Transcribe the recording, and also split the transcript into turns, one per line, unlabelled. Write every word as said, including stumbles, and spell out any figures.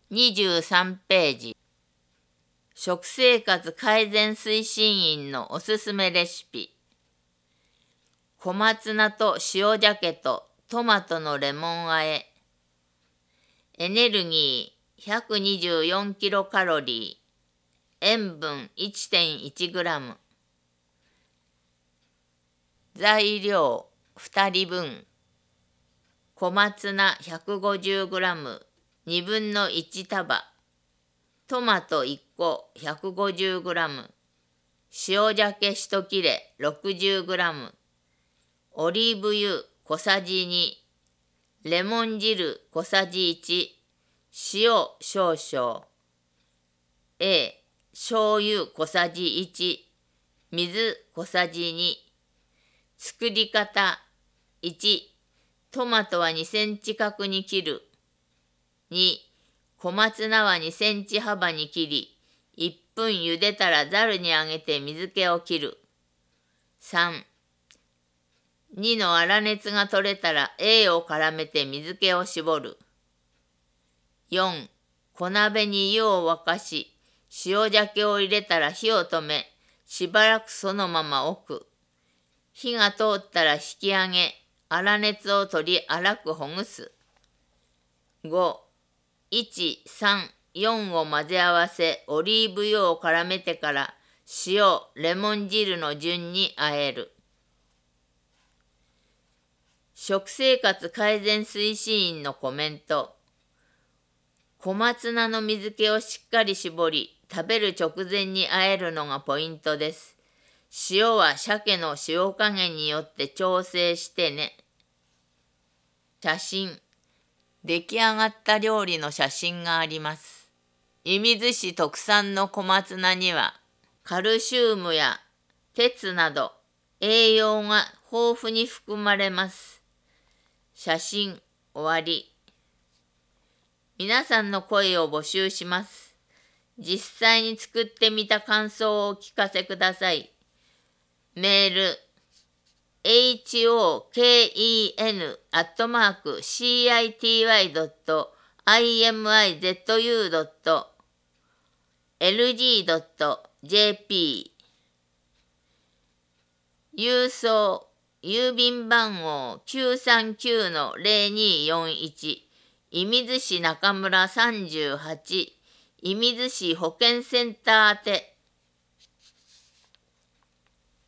にじゅうさんページ。食生活改善推進員のおすすめレシピ。小松菜と塩鮭とトマトのレモン和え。エネルギー ひゃくにじゅうよんキロカロリー。塩分 いってんいちグラム。材料ふたりぶん。小松菜 ひゃくごじゅうグラム、にぶんのいちたば。トマトいっこ ひゃくごじゅうグラム。塩鮭いち切れ ろくじゅうグラム。オリーブ油小さじに。レモン汁小さじいち。塩少々。A、醤油小さじいち。水小さじに。作り方いち、トマトはにセンチ角に切る。に、小松菜はにセンチ幅に切り、いっぷん茹でたらざるにあげて水気を切る。さん、にの粗熱が取れたら A を絡めて水気を絞る。よん、小鍋に湯を沸かし、塩鮭を入れたら火を止め、しばらくそのまま置く。火が通ったら引き上げ、粗熱を取り粗くほぐす。ご、いち、さん、よんを混ぜ合わせ、オリーブ油を絡めてから、塩、レモン汁の順に和える。食生活改善推進員のコメント。小松菜の水気をしっかり絞り、食べる直前に和えるのがポイントです。塩は鮭の塩加減によって調整してね。写真。出来上がった料理の写真があります。射水市特産の小松菜には、カルシウムや鉄など栄養が豊富に含まれます。写真終わり。皆さんの声を募集します。実際に作ってみた感想をお聞かせください。メール エイチオーケーイーエヌ アットマーク シーアイティーワイ ドット アイエムアイゼットユー ドット エルジー ドット ジェーピー 郵送郵便番号 きゅうさんきゅうのゼロにーよんいち 射水市中村さんじゅうはち射水市保健センター宛て